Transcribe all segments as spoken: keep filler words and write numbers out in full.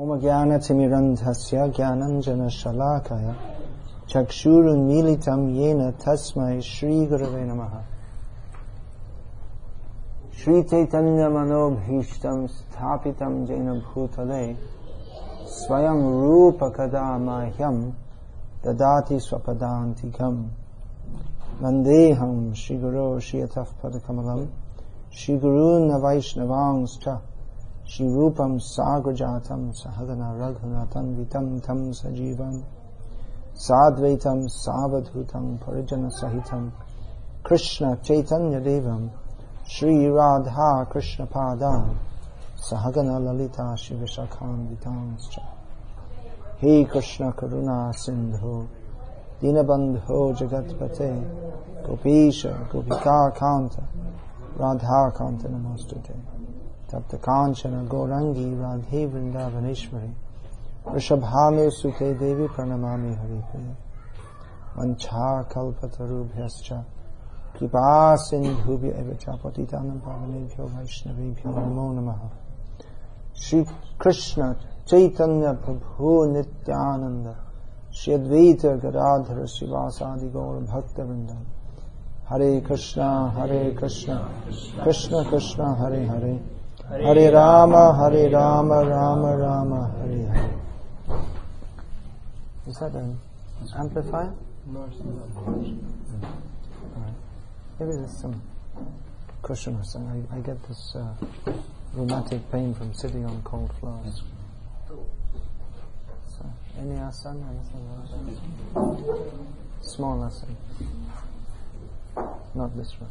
Om Jnana Timirandhasya Jnananjana Shalakaya Chakshurun Militam Yena Tasmai Shri Gurave Namaha. Shri Chaitanya Manobhishtam Sthapitam Jena Bhutale Swayam Rupa Kadamahyam Dadati Swapadantikam Vandeham Shri Guru Shri Ataf Padakamalam Shri Guru Navaishnavangscha Shri Rupam Sagrajatam Sahagana Raghunatam Vitam Tam Sajivam Sadvaitam Savadhutam Parijana Sahitam Krishna Chaitanya Devam Shri Radha Krishna Padam Sahagana Lalita Shivashakam Vitanscha. He Krishna Karuna Sindhu Dinabandho Jagatpate Gopisha Gopika Kanta Radha Kanta Namostute Tapta Kanchana Gaurangi Radhe Vrindavaneshwari Rishabhame Sute Devi Pranamami Haripriya Mancha Kalpatarubhyascha Kripa Sindhubhya Evacha Patitanam Pavanebhyo Vaishnavebhyo Namo Namaha. Shri Krishna Chaitanya Prabhu Nityananda Shri Advaita Gadadhara Srivasadi Gaura Bhakta Vrindam. Hare Krishna Hare Krishna Krishna Krishna Hare Hare Hare Rama Hare Rama Rama Rama Hare Hare. Is that an amplifier? No, it's not. Alright. Maybe there's some cushion or something. I, I get this uh, rheumatic pain from sitting on cold floors. So, any asana? Small asana. Not this one.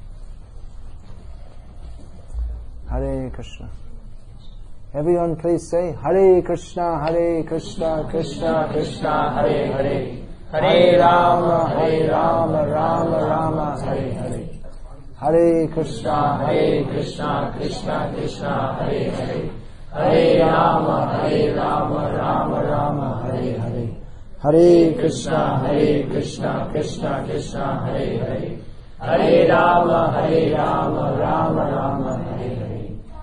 Hare Krishna. Everyone please say Hare Krishna, Hare Krishna, Krishna Krishna, Hare Hare, Hare Rama, Hare Rama, Rama Rama, Hare Hare. Hare Krishna, Hare Krishna, Krishna Krishna, Hare Hare, Hare Rama, Hare Rama, Rama Rama, Hare Hare. Hare Krishna, Hare Krishna, Krishna Krishna, Hare Hare, Hare Rama, Hare Rama, Rama Rama, Hare Hare.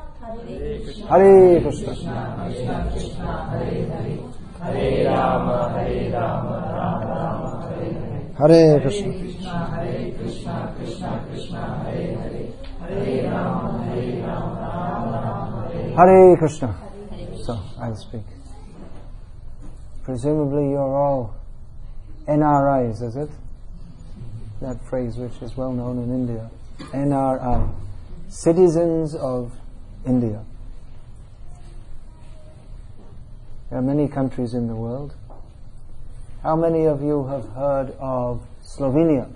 Hare Krishna, Krishna Krishna, Hare Hare, Hare Rama, Hare Rama, Rama Rama, Hare Hare. Hare Krishna, Hare Krishna, Krishna Krishna, Hare Hare, Hare Rama, Hare Rama, Rama Rama, Hare Hare. Hare Krishna. So I'll speak. Presumably you're all N R Is, is it? That phrase which is well known in India. N R I. Citizens of India. There are many countries in the world. How many of you have heard of Slovenia?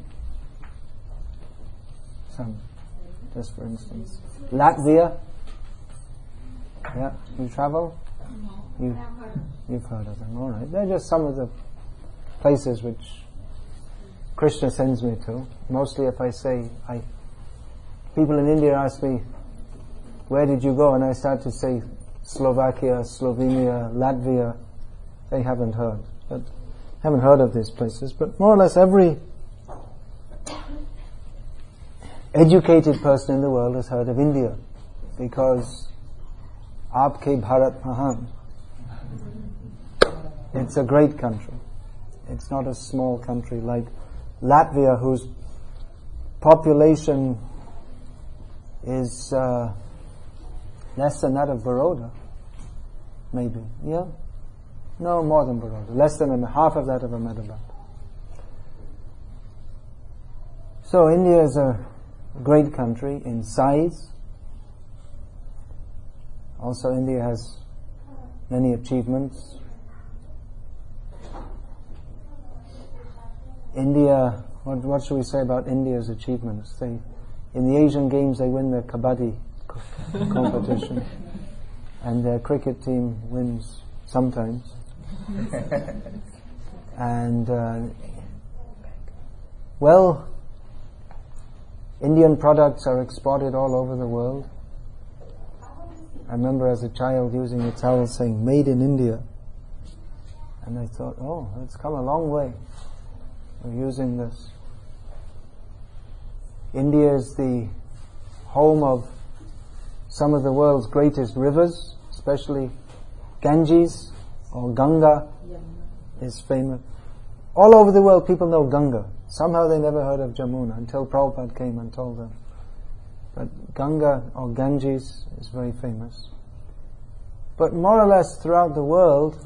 Some, just for instance. Latvia? Yeah, you travel? You, you've heard of them, all right. They're just some of the places which Krishna sends me to. Mostly if I say, I, people in India ask me, where did you go? And I start to say Slovakia, Slovenia, Latvia. They haven't heard, but haven't heard of these places. But more or less every educated person in the world has heard of India, because Aapke Bharat Mahan. It's a great country. It's not a small country like Latvia, whose population is uh, less than that of Baroda, maybe. Yeah? No, more than Baroda. Less than half of that of Ahmedabad. So India is a great country in size. Also India has many achievements. India, what, what should we say about India's achievements? They, in the Asian Games they win the kabaddi competition, and their cricket team wins sometimes. And uh, well, Indian products are exported all over the world. I remember as a child using a towel saying "Made in India," and I thought, oh, it's come a long way. We're using this. India is the home of some of the world's greatest rivers, especially Ganges or Ganga is famous. All over the world people know Ganga. Somehow they never heard of Jamuna until Prabhupada came and told them. But Ganga or Ganges is very famous. But more or less throughout the world,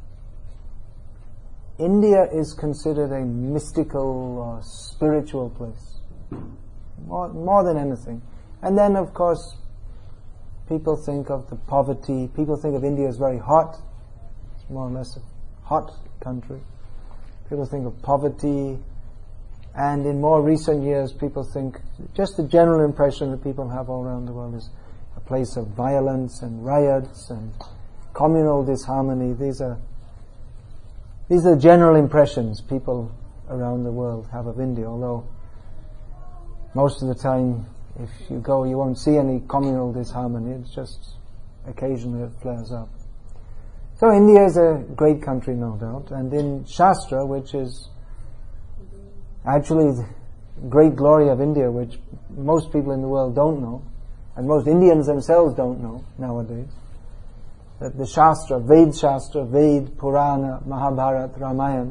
India is considered a mystical or spiritual place. More, more than anything. And then of course, people think of the poverty. People think of India as very hot. It's more or less a hot country. People think of poverty. And in more recent years, people think, just the general impression that people have all around the world is a place of violence and riots and communal disharmony. These are these are general impressions people around the world have of India, although most of the time, if you go, you won't see any communal disharmony. It's just occasionally it flares up. So India is a great country, no doubt. And in Shastra, which is actually the great glory of India, which most people in the world don't know, and most Indians themselves don't know nowadays, that the Shastra, Ved Shastra, Ved, Purana, Mahabharata, Ramayana,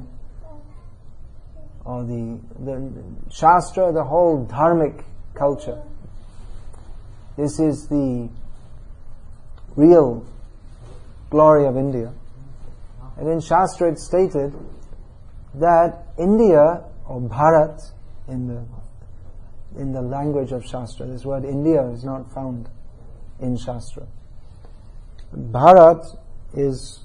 or the, the Shastra, the whole dharmic culture. This is the real glory of India. And in Shastra it's stated that India, or Bharat, in the in the language of Shastra, this word India is not found in Shastra. Bharat is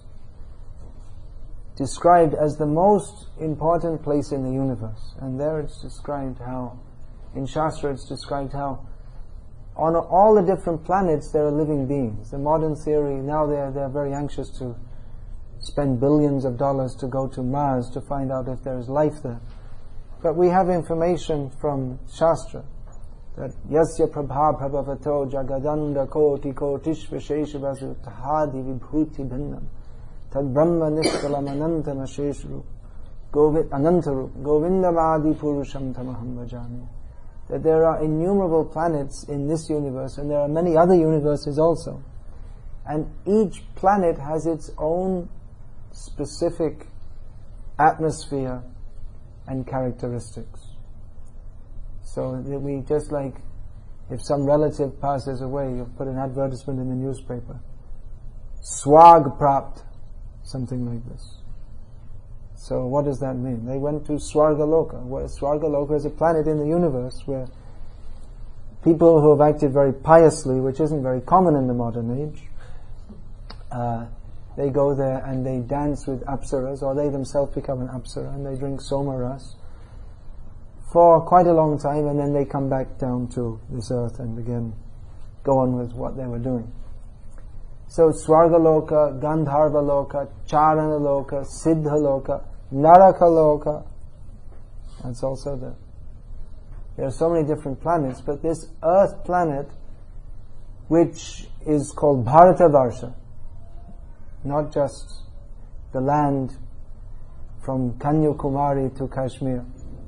described as the most important place in the universe, and there it's described how, in Shastra it's described how on all the different planets there are living beings. The modern theory, now they're, they're very anxious to spend billions of dollars to go to Mars to find out if there is life there. But we have information from Shastra that Yasya Prabha Prabhavato Jagadanda Koti Kotish Visheshavasu Tahadi Vibhuti Bhinnam Tad Brahma Nishkalam Anantam Asheshru Anantaru Govindamadi Purusham Tamaham Vajami. That there are innumerable planets in this universe, and there are many other universes also. And each planet has its own specific atmosphere and characteristics. So that we, just like if some relative passes away, you put an advertisement in the newspaper, Swag Prapt, something like this. So what does that mean? They went to Swargaloka. Swargaloka is a planet in the universe where people who have acted very piously, which isn't very common in the modern age, uh, they go there and they dance with apsaras, or they themselves become an apsara, and they drink somaras for quite a long time, and then they come back down to this earth and again go on with what they were doing. So Swargaloka, Gandharvaloka, Charanaloka, Siddhaloka, Narakaloka, that's also there. There are so many different planets, but this earth planet, which is called Bharatavarsha, not just the land from Kanyakumari to Kashmir,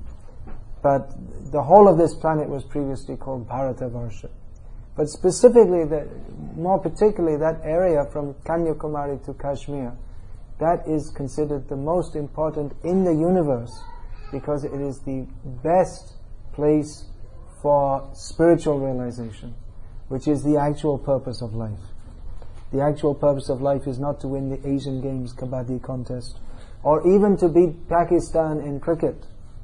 but the whole of this planet was previously called Bharatavarsha. But specifically, the, more particularly that area from Kanyakumari to Kashmir, that is considered the most important in the universe, because it is the best place for spiritual realization, which is the actual purpose of life. The actual purpose of life is not to win the Asian Games Kabaddi contest, or even to beat Pakistan in cricket.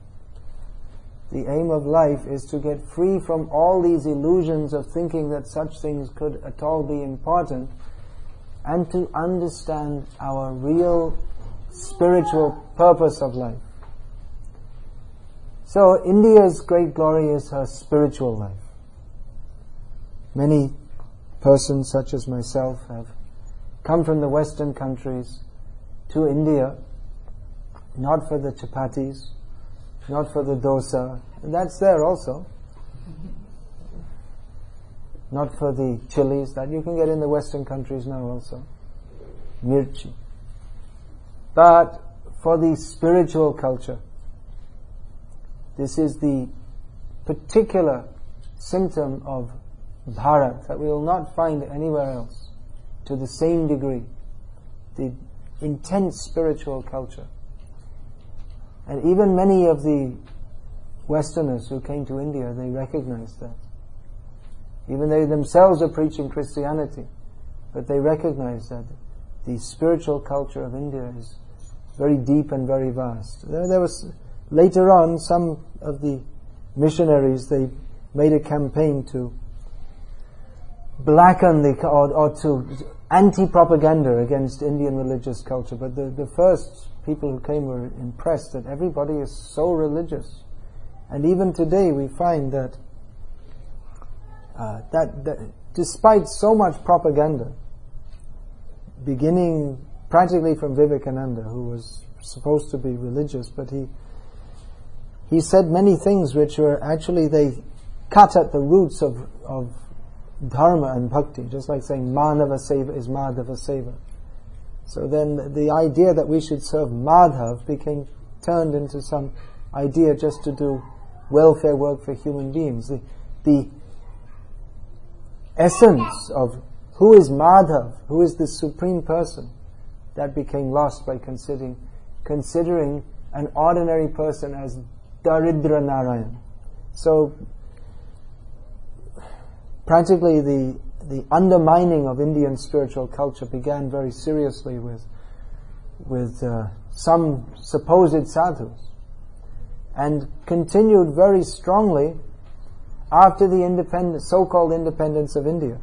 The aim of life is to get free from all these illusions of thinking that such things could at all be important, and to understand our real spiritual purpose of life. So India's great glory is her spiritual life. Many persons such as myself have come from the Western countries to India, not for the chapatis, not for the dosa, and that's there also. Not for the chilies that you can get in the Western countries now also, mirchi, but for the spiritual culture. This is the particular symptom of Bharat that we will not find anywhere else to the same degree. the intense spiritual culture. And even many of the Westerners who came to India, they recognized that. Even they themselves are preaching Christianity, but they recognize that the spiritual culture of India is very deep and very vast. There, there was later on some of the missionaries, they made a campaign to blacken the or, or to anti-propaganda against Indian religious culture. But the, the first people who came were impressed that everybody is so religious, and even today we find that uh, that, that despite so much propaganda, beginning practically from Vivekananda, who was supposed to be religious, but he he said many things which were actually, they cut at the roots of of dharma and bhakti, just like saying Manava Seva is Madhava Seva. So then the idea that we should serve Madhav became turned into some idea just to do welfare work for human beings. The, the essence of who is Madhav, who is the Supreme Person, that became lost by considering considering an ordinary person as Daridra Narayan. So practically the the undermining of Indian spiritual culture began very seriously with with uh, some supposed sadhus, and continued very strongly after the independence, so-called independence of India.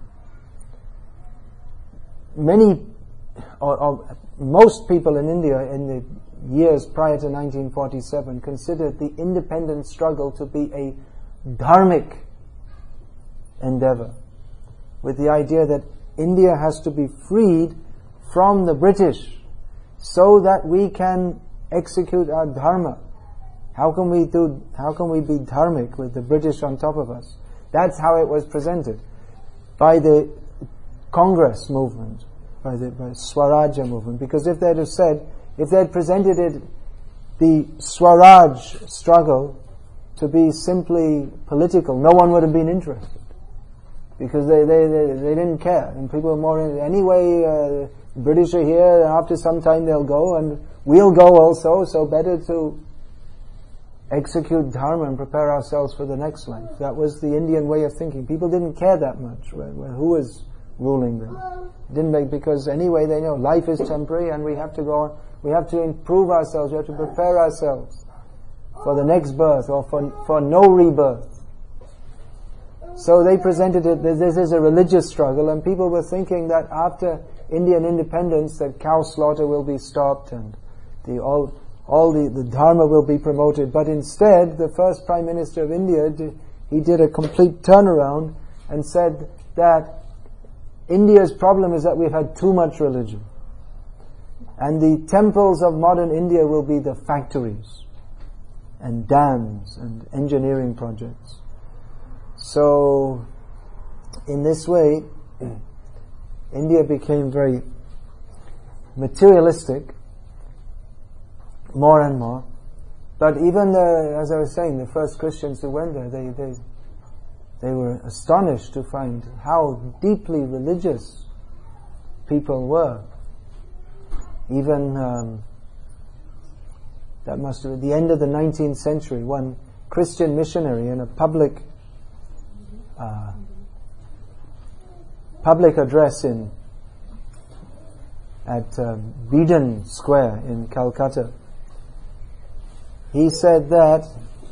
Many or, or most people in India in the years prior to nineteen forty-seven considered the independence struggle to be a dharmic endeavor, with the idea that India has to be freed from the British so that we can execute our dharma. How can we do, how can we be dharmic with the British on top of us? That's how it was presented by the Congress movement, by the by Swarajya movement. Because if they'd have said, if they'd presented it, the Swaraj struggle, to be simply political, no one would have been interested. Because they, they, they, they didn't care. And people were more in, anyway, uh, British are here, and after some time they'll go, and we'll go also, so better to execute dharma and prepare ourselves for the next life. That was the Indian way of thinking. People didn't care that much who was ruling them. Didn't make, because anyway they know life is temporary and we have to go on, we have to improve ourselves, we have to prepare ourselves for the next birth or for, for no rebirth. So they presented it that this is a religious struggle, and people were thinking that after Indian independence that cow slaughter will be stopped and the all all the, the dharma will be promoted. But instead, the first Prime Minister of India, did, he did a complete turnaround and said that India's problem is that we've had too much religion, and the temples of modern India will be the factories and dams and engineering projects. So, in this way, India became very materialistic, more and more. But even the, as I was saying, the first Christians who went there, they they they were astonished to find how deeply religious people were. Even um, that must have been the end of the nineteenth century. One Christian missionary in a public uh, public address in at uh, Beedon Square in Calcutta, he said that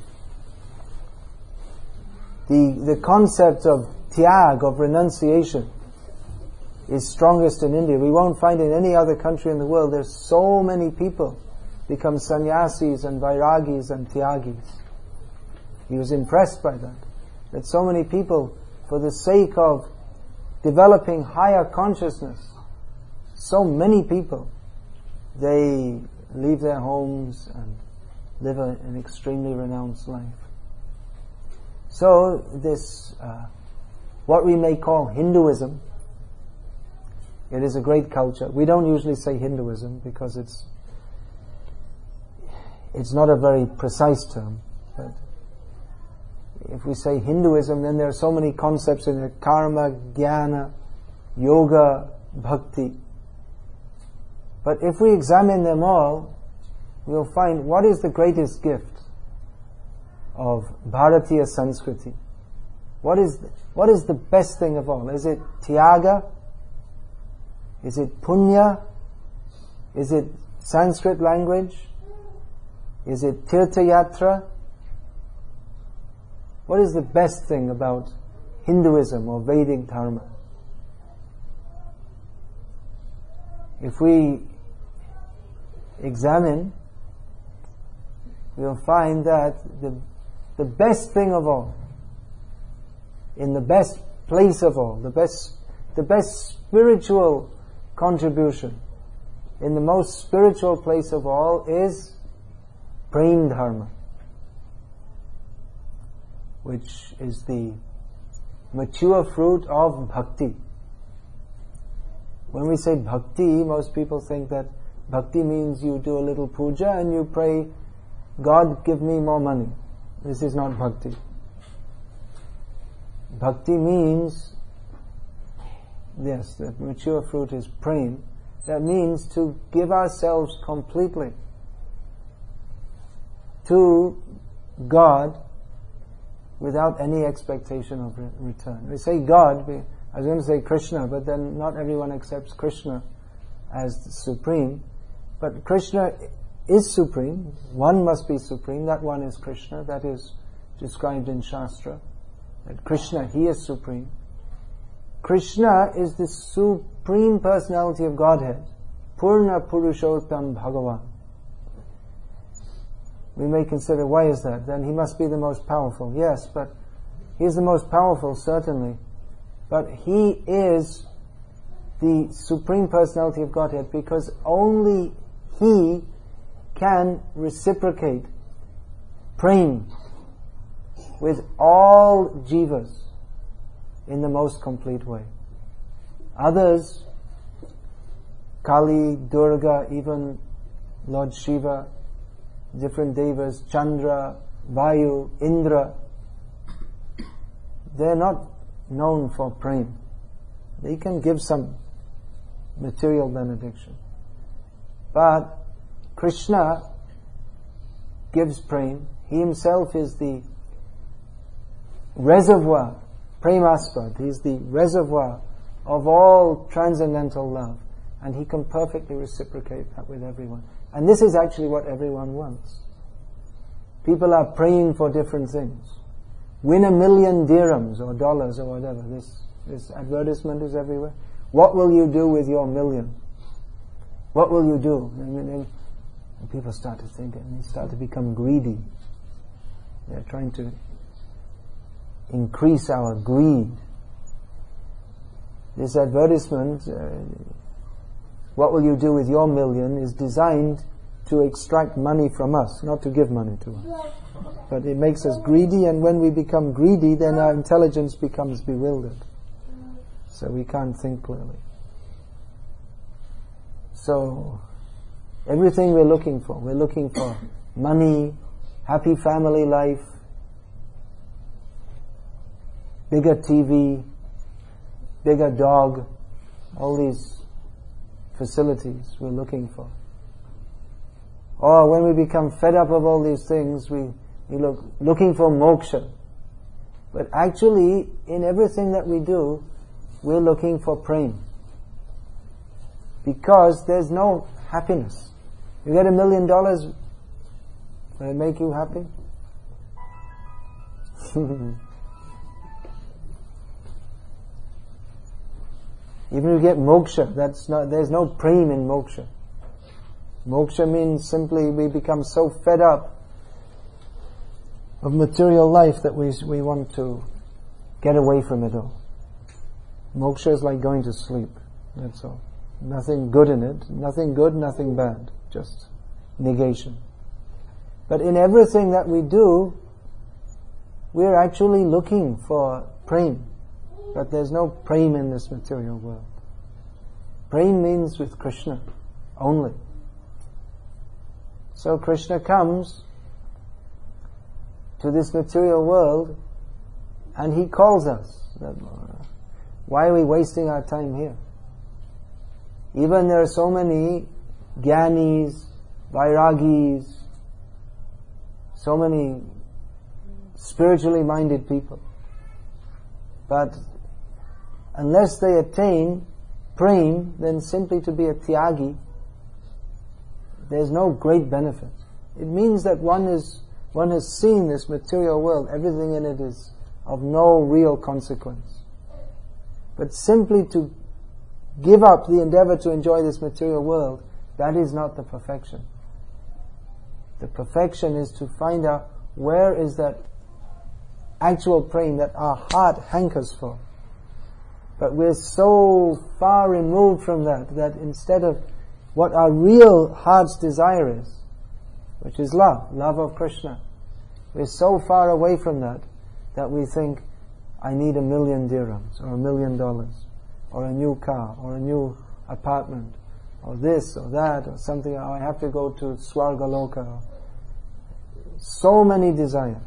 the the concept of tyag, of renunciation, is strongest in India. We won't find it in any other country in the world. There's so many people become sannyasis and vairagis and tyagis. He was impressed by that. That so many people, for the sake of developing higher consciousness, so many people, they leave their homes and live a, an extremely renounced life. So this, uh, what we may call Hinduism, it is a great culture. We don't usually say Hinduism because it's it's not a very precise term. But if we say Hinduism, then there are so many concepts in it: karma, jnana, yoga, bhakti. But if we examine them all, we'll find what is the greatest gift of Bharatiya Sanskriti. What is the, what is the best thing of all? Is it Tyaga? Is it Punya? Is it Sanskrit language? Is it Tirtha Yatra? What is the best thing about Hinduism or Vedic Dharma? If we examine, we'll find that the, the best thing of all, in the best place of all, the best, the best spiritual contribution, in the most spiritual place of all is Prem Dharma, which is the mature fruit of bhakti. When we say bhakti, most people think that bhakti means you do a little puja and you pray, God give me more money. This is not bhakti. Bhakti means, yes, the mature fruit is prem. That means to give ourselves completely to God without any expectation of re- return. We say God, we, I was going to say Krishna, but then not everyone accepts Krishna as the supreme. But Krishna is supreme. One must be supreme. That one is Krishna. That is described in Shastra. That Krishna, he is supreme. Krishna is the supreme personality of Godhead. Purna Purushottam Bhagavan. We may consider, why is that? Then he must be the most powerful. Yes, but he is the most powerful, certainly. But he is the supreme personality of Godhead because only he can reciprocate prem with all jivas in the most complete way. Others, Kali, Durga, even Lord Shiva, different devas, Chandra, Vayu, Indra, they're not known for prem. They can give some material benediction. But Krishna gives prem. He himself is the reservoir, premaspad. He is the reservoir of all transcendental love. And he can perfectly reciprocate that with everyone. And this is actually what everyone wants. People are praying for different things. Win a million dirhams or dollars or whatever. This, this advertisement is everywhere. What will you do with your million? What will you do? I mean, and people start to think and they start to become greedy. They're trying to increase our greed. This advertisement, uh, what will you do with your million, is designed to extract money from us, not to give money to us. But it makes us greedy, and when we become greedy, then our intelligence becomes bewildered. So we can't think clearly. So, everything we're looking for, we're looking for money, happy family life, bigger T V, bigger dog, all these facilities we're looking for. Or when we become fed up of all these things, we, we look looking for moksha. But actually, in everything that we do, we're looking for prem. Because there's no happiness. You get a million dollars, will it make you happy? Even if you get moksha, that's not, there's no prem in moksha. Moksha means simply we become so fed up of material life that we we want to get away from it all. Moksha is like going to sleep. That's all. Nothing good in it. Nothing good, nothing bad. Just negation. But in everything that we do, we're actually looking for prem. But there's no prem in this material world. Prem means with Krishna only. So Krishna comes to this material world and he calls us. Why are we wasting our time here? Even there are so many Gyanis, Vairagis, so many spiritually minded people. But unless they attain prem, then simply to be a tyagi, there's no great benefit. It means that one is one has seen this material world, everything in it is of no real consequence. But simply to give up the endeavor to enjoy this material world, that is not the perfection. The perfection is to find out where is that actual prem that our heart hankers for. But we're so far removed from that, that instead of what our real heart's desire is, which is love, love of Krishna, we're so far away from that, that we think, I need a million dirhams, or a million dollars, or a new car, or a new apartment, or this, or that, or something, or I have to go to Swargaloka. So many desires.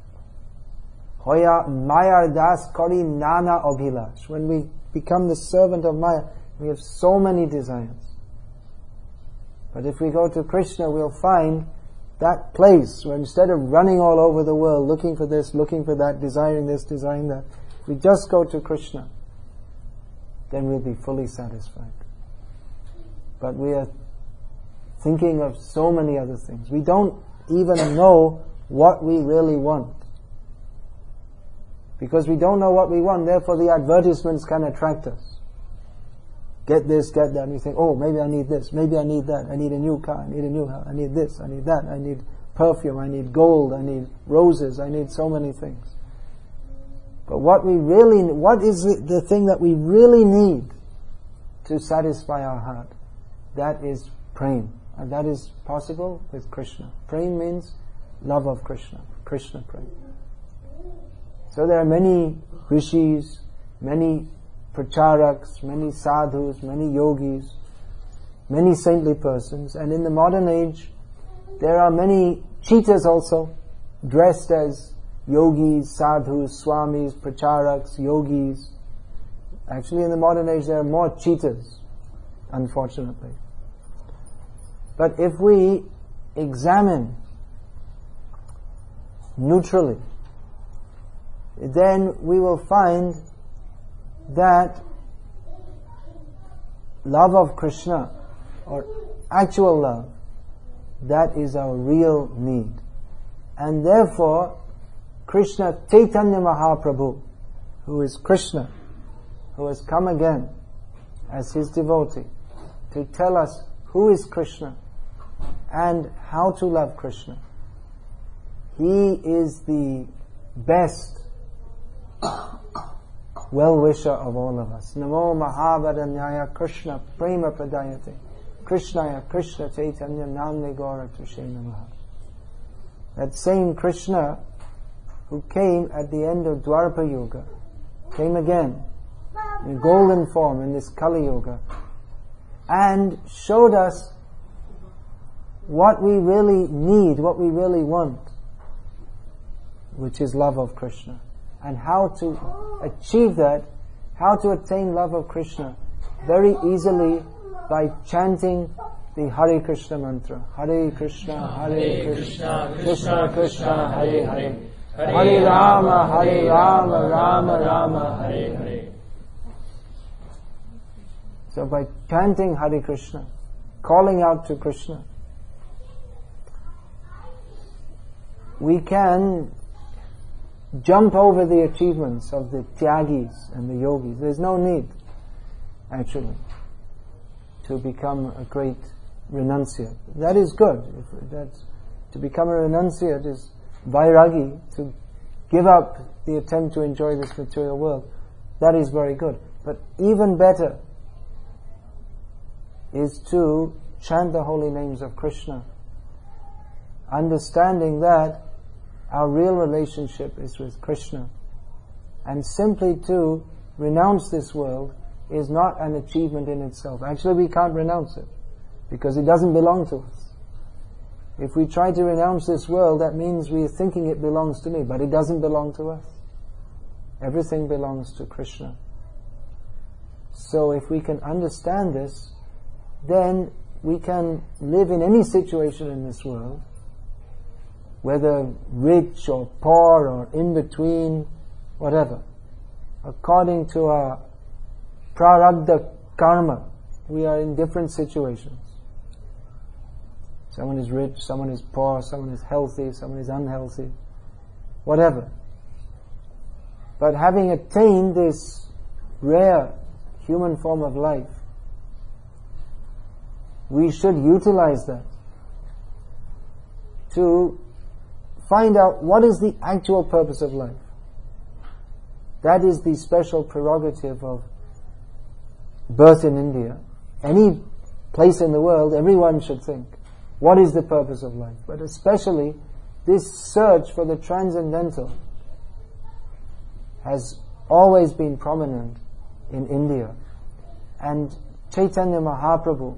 Hoya Mayar Das Kori Nana Abhilash. When we become the servant of Maya, we have so many desires. But if we go to Krishna, we'll find that place where instead of running all over the world, looking for this, looking for that, desiring this, desiring that, if we just go to Krishna, then we'll be fully satisfied. But we are thinking of so many other things. We don't even know what we really want. Because we don't know what we want, therefore the advertisements can attract us. Get this, get that, and you think, oh, maybe I need this, maybe I need that, I need a new car, I need a new house, I need this, I need that, I need perfume, I need gold, I need roses, I need so many things. But what we really, what is the thing that we really need to satisfy our heart? That is prem. And that is possible with Krishna. Prem means love of Krishna, Krishna prem. So there are many rishis, many pracharaks, many sadhus, many yogis, many saintly persons, and in the modern age there are many cheaters also, dressed as yogis, sadhus, swamis, pracharaks, yogis. Actually in the modern age there are more cheaters, unfortunately. But if we examine neutrally, then we will find that love of Krishna, or actual love, that is our real need. And therefore, Krishna Chaitanya Mahaprabhu, who is Krishna, who has come again as his devotee, to tell us who is Krishna and how to love Krishna. He is the best well-wisher of all of us. Namo Mahavadanyaya Krishna Prema Pradayate Krishnaya Krishna Chaitanya Namne Gaura Tushe Namaha. That same Krishna who came at the end of Dwapara Yuga came again in golden form in this Kali Yuga and showed us what we really need, what we really want, which is love of Krishna. And how to achieve that, how to attain love of Krishna, very easily by chanting the Hare Krishna mantra. Hare Krishna, Hare Krishna, Krishna Krishna, Hare Hare, Hare Rama, Hare Rama, Rama Rama, Hare Hare. So by chanting Hare Krishna, calling out to Krishna, we can jump over the achievements of the tyagis and the yogis. There's no need, actually, to become a great renunciate. That is good. If that's, to become a renunciate is vairagi, to give up the attempt to enjoy this material world. That is very good. But even better is to chant the holy names of Krishna, understanding that our real relationship is with Krishna. And simply to renounce this world is not an achievement in itself. Actually, we can't renounce it, because it doesn't belong to us. If we try to renounce this world, that means we are thinking it belongs to me, but it doesn't belong to us. Everything belongs to Krishna. So if we can understand this, then we can live in any situation in this world, whether rich or poor or in between, whatever. According to our prarabdha karma, we are in different situations. Someone is rich, someone is poor, someone is healthy, someone is unhealthy, whatever. But having attained this rare human form of life, we should utilize that to find out what is the actual purpose of life. That is the special prerogative of birth in India. Any place in the world, everyone should think, what is the purpose of life? But especially this search for the transcendental has always been prominent in India. And Chaitanya Mahaprabhu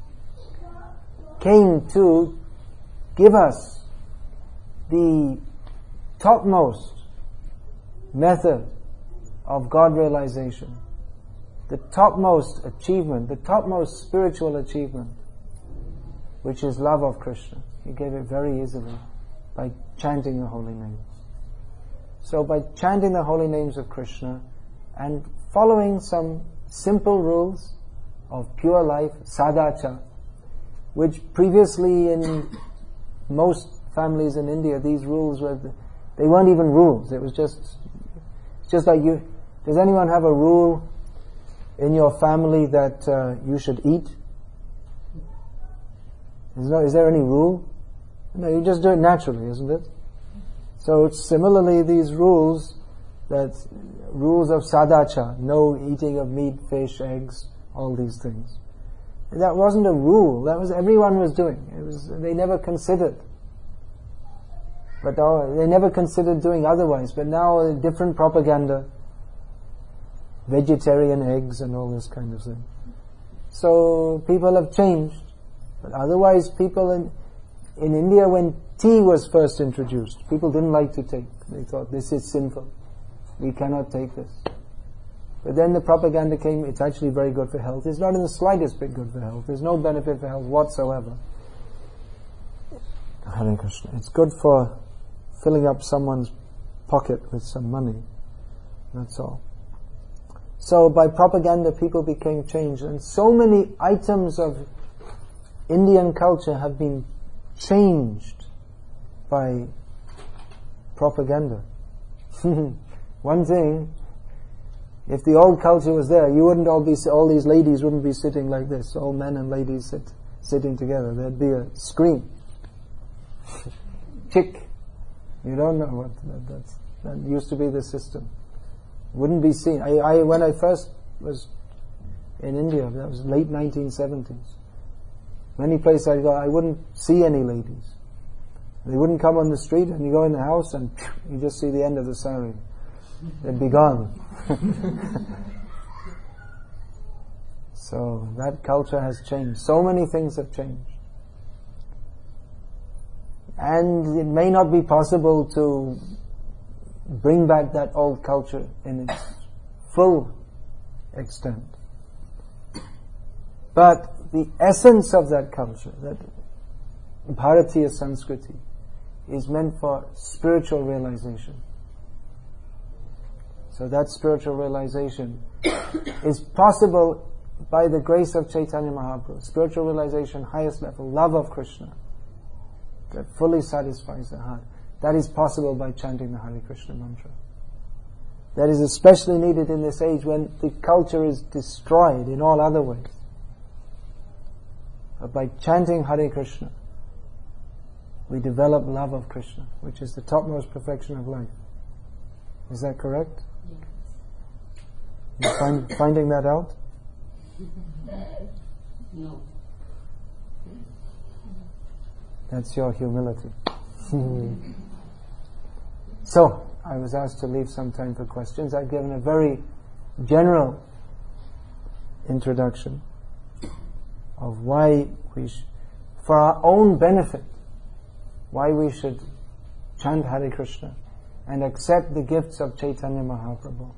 came to give us the topmost method of God realization, the topmost achievement, the topmost spiritual achievement, which is love of Krishna. He gave it very easily by chanting the holy names. So by chanting the holy names of Krishna and following some simple rules of pure life, sadhacha, which previously in most families in India, these rules were, they weren't even rules. It was just, just like you, does anyone have a rule in your family that uh, you should eat? Is there, is there any rule? No, you just do it naturally, isn't it? So it's similarly these rules, that rules of sadhacha, no eating of meat, fish, eggs, all these things. That wasn't a rule. That was everyone was doing. It was they never considered. But uh, they never considered doing otherwise. But now uh, different propaganda, vegetarian eggs and all this kind of thing. So people have changed. But otherwise, people in in India, when tea was first introduced, people didn't like to take. They thought this is sinful. We cannot take this. But then the propaganda came, it's actually very good for health. It's not in the slightest bit good for health. There's no benefit for health whatsoever. Hare Krishna. It's good for filling up someone's pocket with some money. That's all. So by propaganda people became changed. And so many items of Indian culture have been changed by propaganda. One thing, if the old culture was there, you wouldn't all be, all these ladies wouldn't be sitting like this. All men and ladies sit, sitting together. There'd be a screen. Chick. You don't know what that, that's, that used to be the system. Wouldn't be seen. I, I, when I first was in India, that was late nineteen seventies. Many places I go, I wouldn't see any ladies. They wouldn't come on the street, and you go in the house and you just see the end of the sari. They'd be gone. So that culture has changed. So many things have changed. And it may not be possible to bring back that old culture in its full extent. But the essence of that culture, that Bharatiya Sanskriti, is meant for spiritual realization. So that spiritual realization is possible by the grace of Chaitanya Mahaprabhu. Spiritual realization, highest level, love of Krishna, that fully satisfies the heart. That is possible by chanting the Hare Krishna mantra. That is especially needed in this age when the culture is destroyed in all other ways. But by chanting Hare Krishna, we develop love of Krishna, which is the topmost perfection of life. Is that correct? You find, finding that out? No. That's your humility. So, I was asked to leave some time for questions. I've given a very general introduction of why we, sh- for our own benefit, why we should chant Hare Krishna and accept the gifts of Chaitanya Mahaprabhu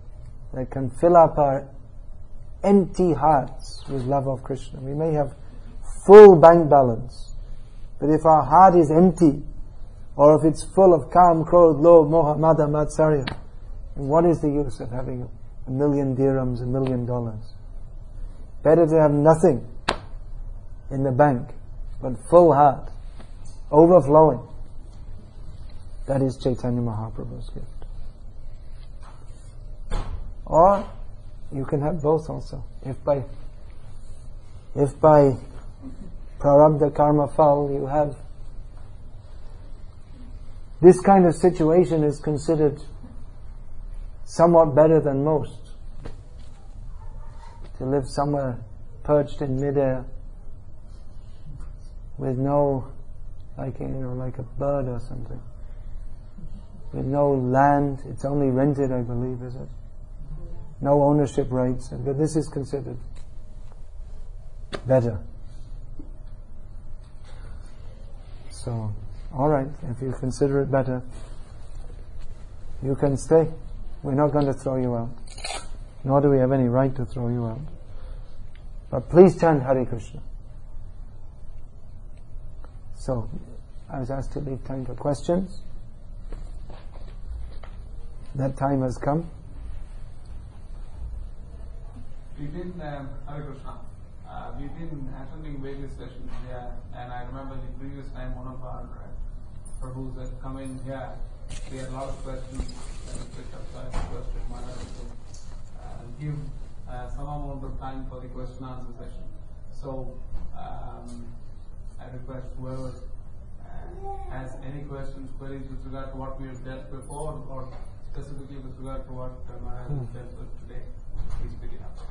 that can fill up our empty hearts with love of Krishna. We may have full bank balance. But if our heart is empty, or if it's full of kam, krodh, lobh, moha, mada, matsarya, then what is the use of having a million dirhams, a million dollars? Better to have nothing in the bank, but full heart, overflowing. That is Chaitanya Mahaprabhu's gift. Or you can have both also. If by if by prarabdha karma phal you have this kind of situation is considered somewhat better than most. To live somewhere perched in midair with no, like, you know, like a bird or something, with no land. It's only rented, I believe, is it? No ownership rights. But this is considered better. So, alright, if you consider it better, you can stay. We're not going to throw you out. Nor do we have any right to throw you out. But please chant Hare Krishna. So, I was asked to leave time for questions. That time has come. We've been, um, Hare Krishna, uh, we've been attending various sessions here, and I remember the previous time one of our uh, Prabhus had come in here. We had a lot of questions, and we picked up, so I requested Maharaj to uh, give uh, some amount of time for the question answer session. So, um, I request whoever uh, has any questions, queries with regard to what we have dealt before, or specifically with regard to what uh, Maharaj has dealt with today, please pick it up.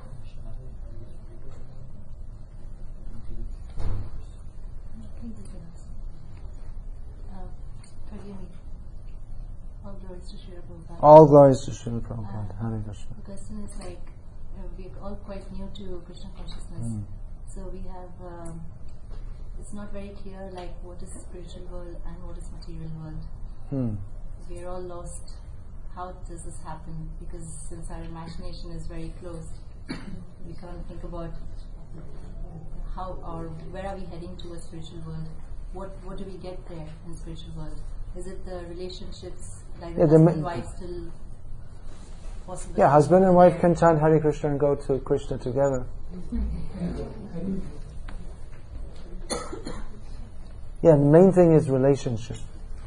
Uh, forgive me. All glories to Srila Prabhupada. All glories to Srila Prabhupada. Uh, Hare Krishna. The question is like, uh, we're all quite new to Krishna consciousness. Mm. So we have, um, it's not very clear like what is spiritual world and what is material world. Hmm. We're all lost. How does this happen? Because since our imagination is very closed, we can't think about how or where are we heading towards spiritual world. What what do we get there in spiritual world? Is it the relationships like Yeah, the the husband ma- wife still possible? Yeah, husband and wife can chant Hare Krishna and go to Krishna together. Yeah, the main thing is relationship.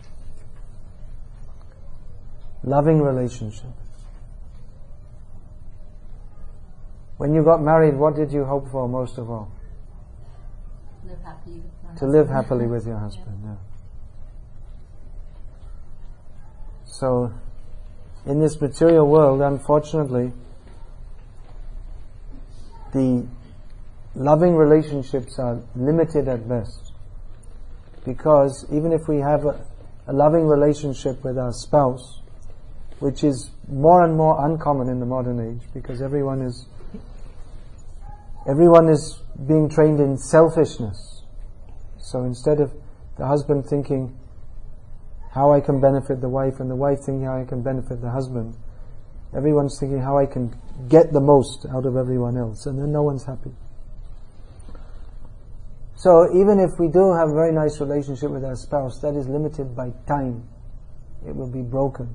Loving relationship. When you got married, what did you hope for most of all? Live happily with my To husband. live happily with your husband, yeah. So, in this material world, unfortunately, the loving relationships are limited at best. Because even if we have a, a loving relationship with our spouse, which is more and more uncommon in the modern age, because everyone is everyone is being trained in selfishness. So instead of the husband thinking how I can benefit the wife, and the wife thinking how I can benefit the husband, everyone's thinking how I can get the most out of everyone else, and then no one's happy. So even if we do have a very nice relationship with our spouse, that is limited by time. It will be broken.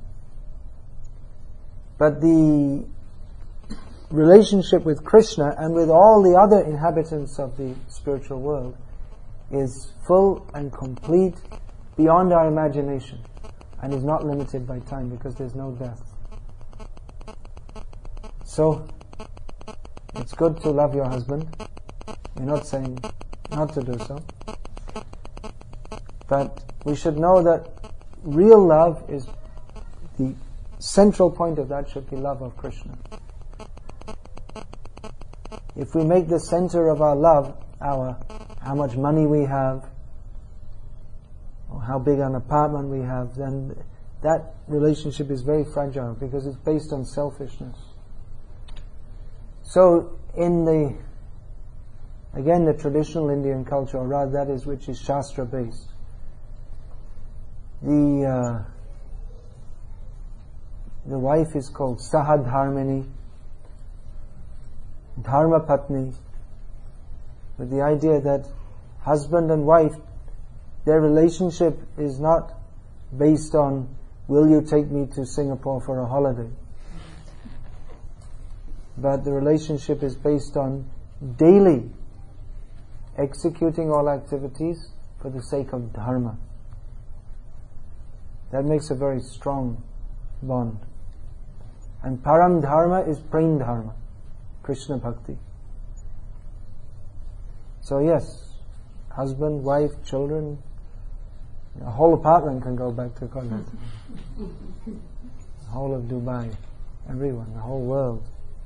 But the relationship with Krishna and with all the other inhabitants of the spiritual world is full and complete, beyond our imagination, and is not limited by time because there's no death. So, it's good to love your husband. We're not saying not to do so. But we should know that real love is, the central point of that should be love of Krishna. If we make the center of our love our how much money we have, or how big an apartment we have, then that relationship is very fragile because it's based on selfishness. So in the, again, the traditional Indian culture, or rather that is which is Shastra based, the uh, the wife is called Sahadharmini, Dharma Patni, with the idea that husband and wife, their relationship is not based on, will you take me to Singapore for a holiday? But the relationship is based on daily executing all activities for the sake of dharma. That makes a very strong bond. And param dharma is prem dharma, Krishna bhakti. So yes, husband, wife, children, a whole apartment can go back to Kolkata. The whole of Dubai, everyone, the whole world.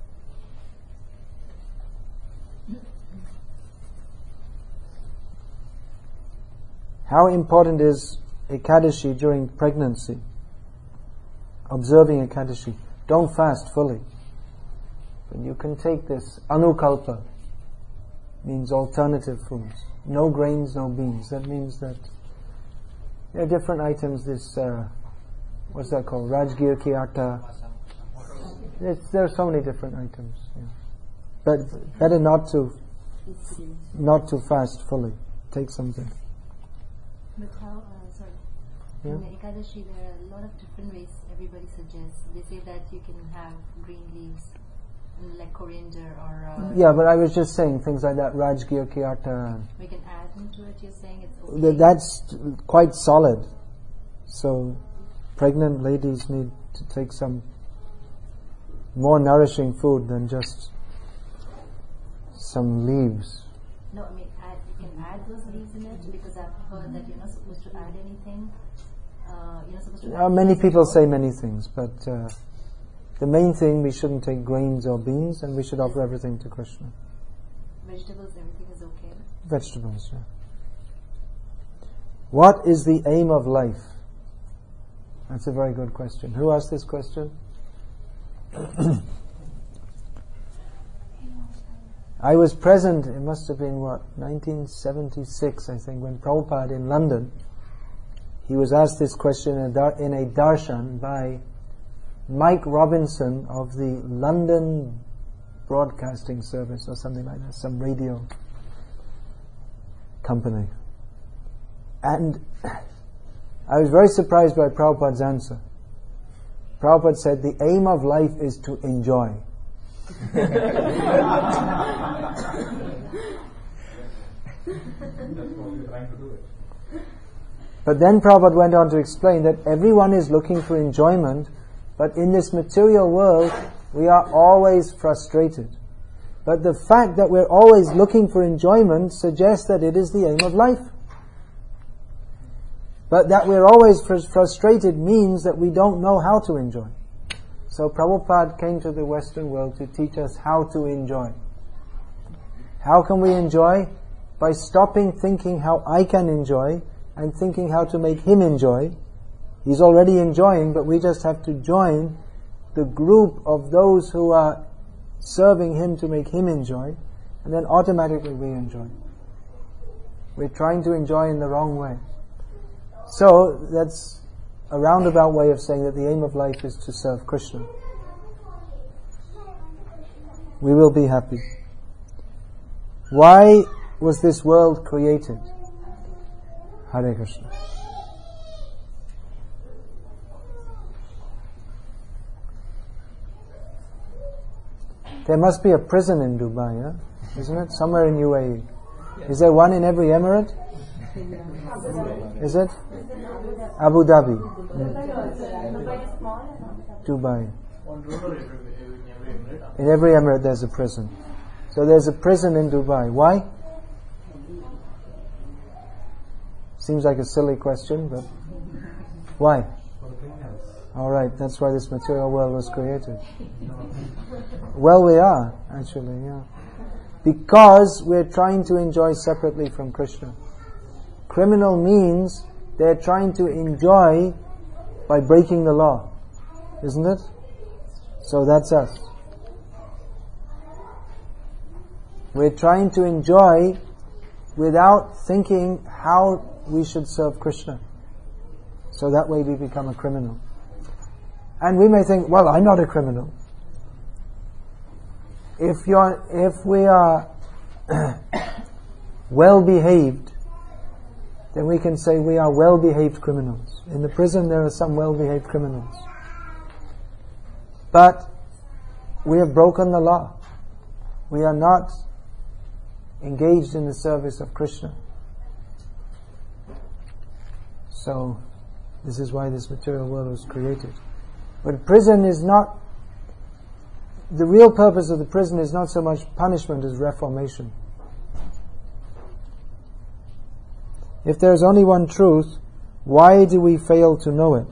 How important is Ekadashi during pregnancy? Observing Ekadashi. Don't fast fully. But you can take this anukalpa, means alternative foods. No grains, no beans. That means that there are different items, this, uh, what's that called? Rajgir ki atta. There's, there are so many different items. Yeah. But better not to, not to fast fully. Take something. But how, uh, sorry, Yeah. in Ekadashi there are a lot of different ways everybody suggests. They say that you can have green leaves, and like coriander or... Uh, Yeah, but I was just saying things like that, Rajgir ki atta. we can add into it, you're saying it's okay. Th- That's quite solid. So pregnant ladies need to take some more nourishing food than just some leaves. No, I mean, add, you can add those leaves in it, because I've heard that you're not supposed to add anything. Uh, you're not supposed to Uh, add many leaves people at all. say many things, but uh, the main thing, we shouldn't take grains or beans, and we should offer everything to Krishna. Vegetables, everything is okay. Vegetables, yeah. What is the aim of life? That's a very good question. Who asked this question? I was present, it must have been what, nineteen seventy-six, I think, when Prabhupada in London, he was asked this question in a, dar- in a darshan by Mike Robinson of the London Broadcasting Service or something like that, some radio company. And I was very surprised by Prabhupada's answer. Prabhupada said, the aim of life is to enjoy. That's what we're trying to do it. But then Prabhupada went on to explain that everyone is looking for enjoyment, but in this material world, we are always frustrated. But the fact that we're always looking for enjoyment suggests that it is the aim of life. But that we're always fr- frustrated means that we don't know how to enjoy. So Prabhupada came to the Western world to teach us how to enjoy. How can we enjoy? By stopping thinking how I can enjoy and thinking how to make him enjoy. He's already enjoying, but we just have to join the group of those who are serving him to make him enjoy, and then automatically we enjoy. We're trying to enjoy in the wrong way. So that's a roundabout way of saying that the aim of life is to serve Krishna. We will be happy. Why was this world created? Hare Krishna. There must be a prison in Dubai, yeah? Isn't it? Somewhere in U A E. Is there one in every emirate? Is it? Abu Dhabi. Mm. Dubai. In every emirate there's a prison. So there's a prison in Dubai. Why? Seems like a silly question, but why? Alright, that's why this material world was created. Well, we are, actually, yeah. Because we're trying to enjoy separately from Krishna. Criminal means they're trying to enjoy by breaking the law. Isn't it? So that's us. We're trying to enjoy without thinking how we should serve Krishna. So that way we become a criminal. And we may think, well, I'm not a criminal. If you're, if we are well behaved, then we can say we are well behaved criminals. In the prison there are some well behaved criminals. But we have broken the law. We are not engaged in the service of Krishna. So, this is why this material world was created. But prison is not, the real purpose of the prison is not so much punishment as reformation. If there is only one truth, why do we fail to know it?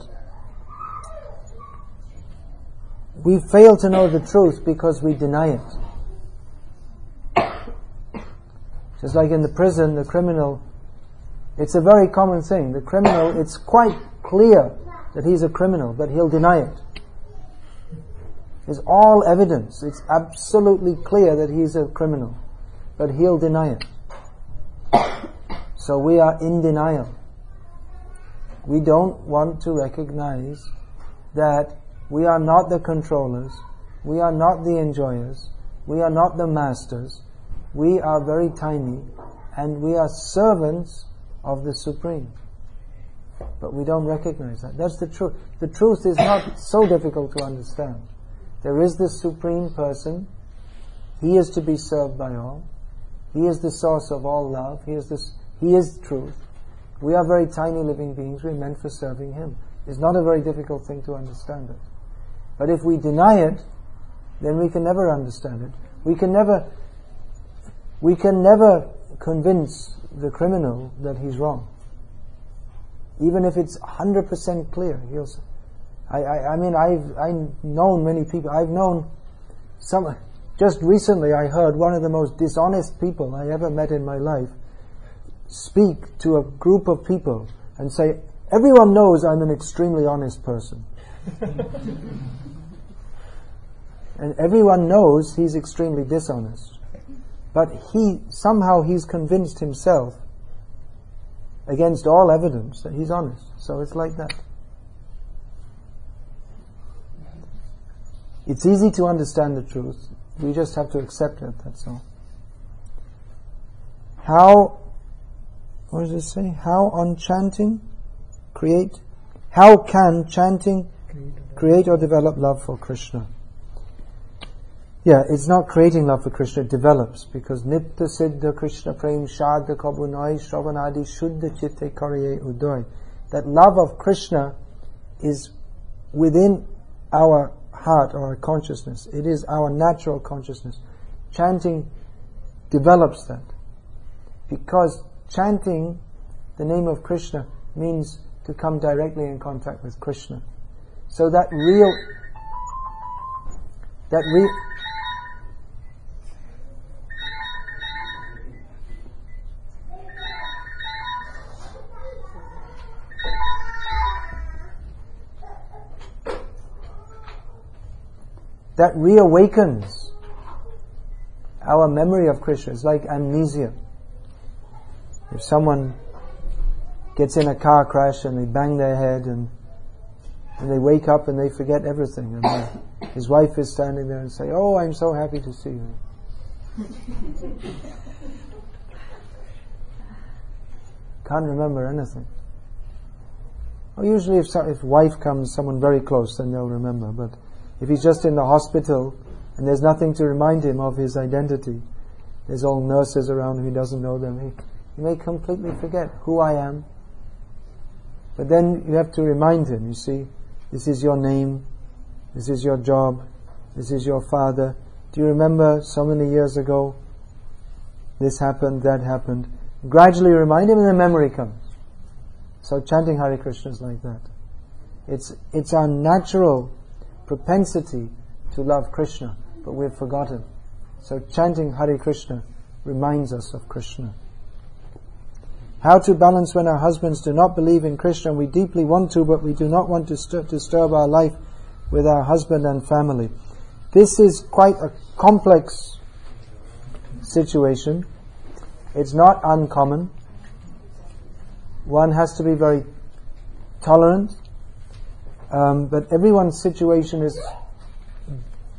We fail to know the truth because we deny it. Just like in the prison, the criminal, it's a very common thing. The criminal, it's quite clear that he's a criminal, but he'll deny it. There's all evidence. It's absolutely clear that he's a criminal, but he'll deny it. So we are in denial. We don't want to recognize that we are not the controllers, we are not the enjoyers, we are not the masters. We are very tiny, and we are servants of the Supreme. But we don't recognize that. That's the truth. The truth is not so difficult to understand. There is the Supreme Person. He is to be served by all. He is the source of all love. He is this. He is truth. We are very tiny living beings. We're meant for serving Him. It's not a very difficult thing to understand it. But if we deny it, then we can never understand it. We can never, we can never convince the criminal that he's wrong. Even if it's one hundred percent clear. He'll, I, I, I mean, I've, I've known many people. I've known some, just recently I heard one of the most dishonest people I ever met in my life speak to a group of people and say, everyone knows I'm an extremely honest person. And everyone knows he's extremely dishonest. But he, somehow he's convinced himself, against all evidence, that he's honest. So it's like that. It's easy to understand the truth. We just have to accept it, that's all. How, what does it say? How on chanting create, how can chanting create or develop love for Krishna? Yeah, it's not creating love for Krishna, it develops, because Nitya Siddha Krishna Prem Shadha Kabunai Shravanadi Shuddha Chitte Kariye Udoy. That love of Krishna is within our heart or our consciousness. It is our natural consciousness. Chanting develops that. Because chanting the name of Krishna means to come directly in contact with Krishna. So that real, that real, that reawakens our memory of Krishna. It's like amnesia. If someone gets in a car crash and they bang their head and, and they wake up and they forget everything, and they, his wife is standing there and say, "Oh, I'm so happy to see you." Can't remember anything. Well, usually if, so, if wife comes, someone very close, then they'll remember. But if he's just in the hospital and there's nothing to remind him of his identity, there's all nurses around him, he doesn't know them, he, he may completely forget who I am. But then you have to remind him, you see, this is your name, this is your job, this is your father. Do you remember so many years ago, this happened, that happened? Gradually remind him and the memory comes. So chanting Hare Krishna is like that. It's, it's our natural propensity to love Krishna, but we've forgotten. So chanting Hare Krishna reminds us of Krishna. How to balance when our husbands do not believe in Krishna and we deeply want to, but we do not want to st- disturb our life with our husband and family. This is quite a complex situation. It's not uncommon. One has to be very tolerant. Um, but everyone's situation is,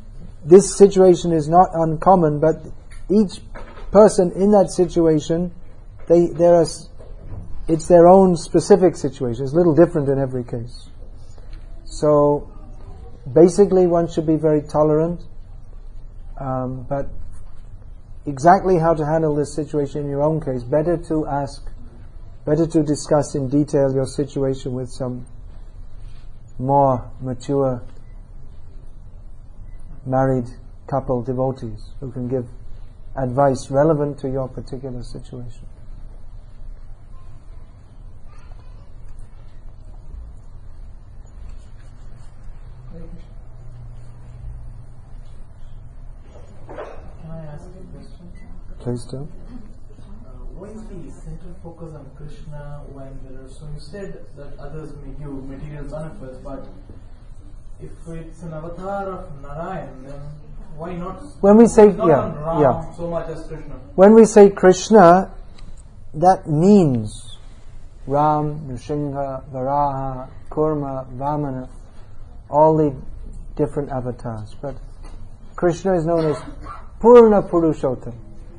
this situation is not uncommon, but each person in that situation they there are. It's their own specific situation. It's a little different in every case. So, basically, one should be very tolerant. Um, but exactly how to handle this situation in your own case, better to ask, better to discuss in detail your situation with some more mature married couple devotees who can give advice relevant to your particular situation. Can I ask a question? Please do. Uh, why is the central focus on Krishna when there are, so you said that others may give material benefits, but if it's an avatar of Narayan, then why not? When we say, not yeah, on Ram yeah. so much as Krishna. When we say Krishna, that means Ram, Nrsimha, Varaha, Kurma, Vamana, all the different avatars. But Krishna is known as Purna Purushottam.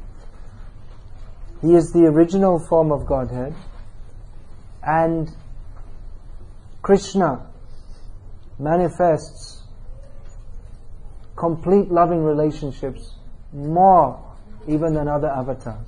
He is the original form of Godhead, and Krishna manifests complete loving relationships more even than other avatars.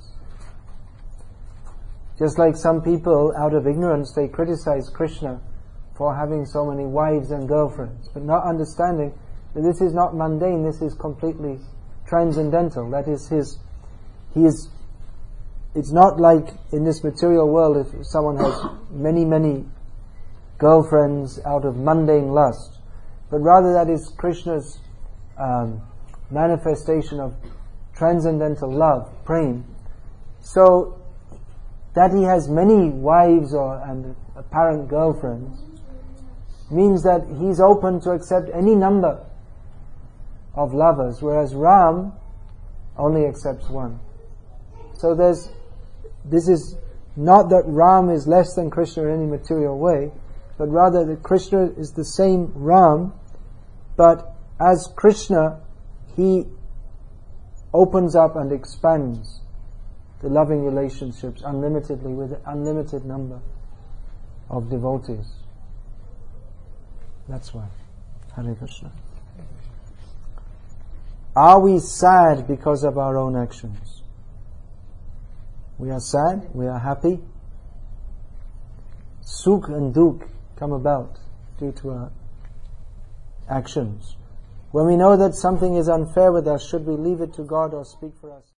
Just like some people, out of ignorance, they criticize Krishna for having so many wives and girlfriends, but not understanding that this is not mundane, this is completely transcendental. That is his, he is, it's not like in this material world if someone has many, many girlfriends out of mundane lust, but rather that is Krishna's um, manifestation of transcendental love, prem. So that he has many wives or and apparent girlfriends means that he's open to accept any number of lovers, whereas Ram only accepts one. So there's, this is not that Ram is less than Krishna in any material way, but rather that Krishna is the same Ram, but as Krishna, he opens up and expands the loving relationships unlimitedly with an unlimited number of devotees. That's why. Hare Krishna. Are we sad because of our own actions? We are sad, we are happy. Sukh and dukh come about due to our actions. When we know that something is unfair with us, should we leave it to God or speak for us?